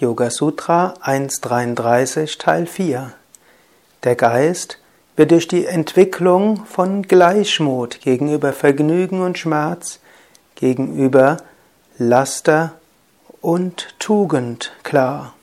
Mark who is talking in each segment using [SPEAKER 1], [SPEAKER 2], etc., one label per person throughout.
[SPEAKER 1] Yoga Sutra 1.33 Teil 4. Der Geist wird durch die Entwicklung von Gleichmut gegenüber Vergnügen und Schmerz, gegenüber Laster und Tugend klar.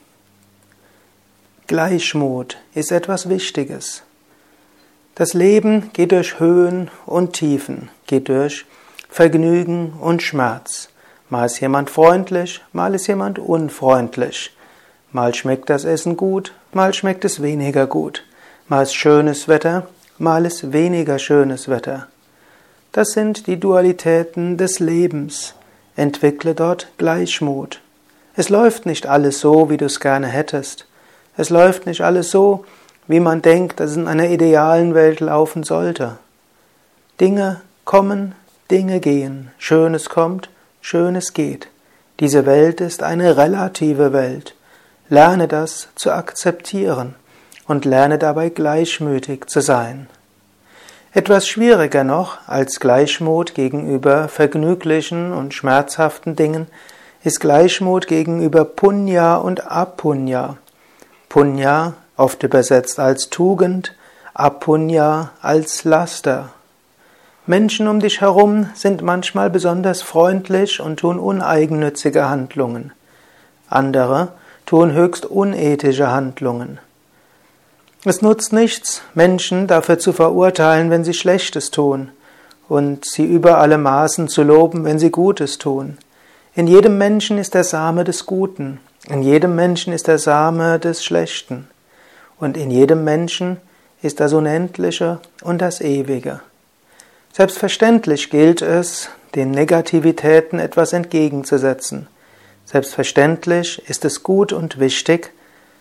[SPEAKER 1] Gleichmut ist etwas Wichtiges. Das Leben geht durch Höhen und Tiefen, geht durch Vergnügen und Schmerz. Mal ist jemand freundlich, mal ist jemand unfreundlich. Mal schmeckt das Essen gut, mal schmeckt es weniger gut. Mal ist schönes Wetter, mal ist weniger schönes Wetter. Das sind die Dualitäten des Lebens. Entwickle dort Gleichmut. Es läuft nicht alles so, wie du es gerne hättest. Es läuft nicht alles so, wie man denkt, dass es in einer idealen Welt laufen sollte. Dinge kommen, Dinge gehen. Schönes kommt, Schönes geht. Diese Welt ist eine relative Welt. Lerne das zu akzeptieren und lerne dabei gleichmütig zu sein. Etwas schwieriger noch als Gleichmut gegenüber vergnüglichen und schmerzhaften Dingen ist Gleichmut gegenüber Punya und Apunya. Punya oft übersetzt als Tugend, Apunya als Laster. Menschen um dich herum sind manchmal besonders freundlich und tun uneigennützige Handlungen. Andere tun höchst unethische Handlungen. Es nutzt nichts, Menschen dafür zu verurteilen, wenn sie Schlechtes tun, und sie über alle Maßen zu loben, wenn sie Gutes tun. In jedem Menschen ist der Same des Guten, in jedem Menschen ist der Same des Schlechten, und in jedem Menschen ist das Unendliche und das Ewige. Selbstverständlich gilt es, den Negativitäten etwas entgegenzusetzen. Selbstverständlich ist es gut und wichtig,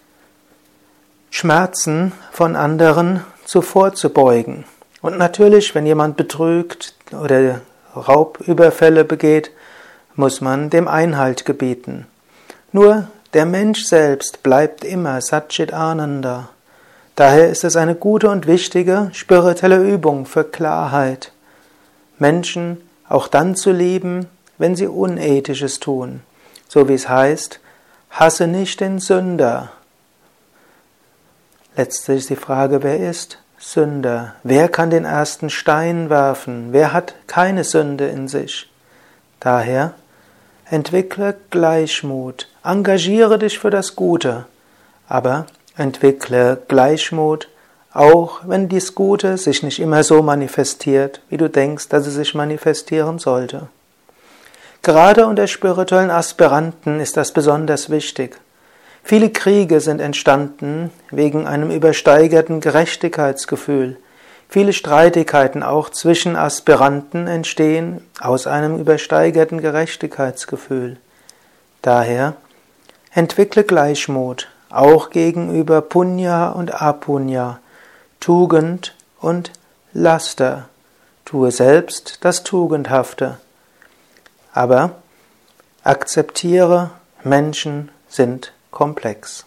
[SPEAKER 1] Schmerzen von anderen vorzubeugen. Und natürlich, wenn jemand betrügt oder Raubüberfälle begeht, muss man dem Einhalt gebieten. Nur der Mensch selbst bleibt immer Satchit Ananda. Daher ist es eine gute und wichtige spirituelle Übung für Klarheit, Menschen auch dann zu lieben, wenn sie Unethisches tun. So wie es heißt, hasse nicht den Sünder. Letztlich ist die Frage, wer ist Sünder? Wer kann den ersten Stein werfen? Wer hat keine Sünde in sich? Daher entwickle Gleichmut, engagiere dich für das Gute, aber entwickle Gleichmut, auch wenn dies Gute sich nicht immer so manifestiert, wie du denkst, dass es sich manifestieren sollte. Gerade unter spirituellen Aspiranten ist das besonders wichtig. Viele Kriege sind entstanden wegen einem übersteigerten Gerechtigkeitsgefühl. Viele Streitigkeiten auch zwischen Aspiranten entstehen aus einem übersteigerten Gerechtigkeitsgefühl. Daher entwickle Gleichmut, auch gegenüber Punya und Apunya, Tugend und Laster. Tue selbst das Tugendhafte. Aber akzeptiere, Menschen sind komplex.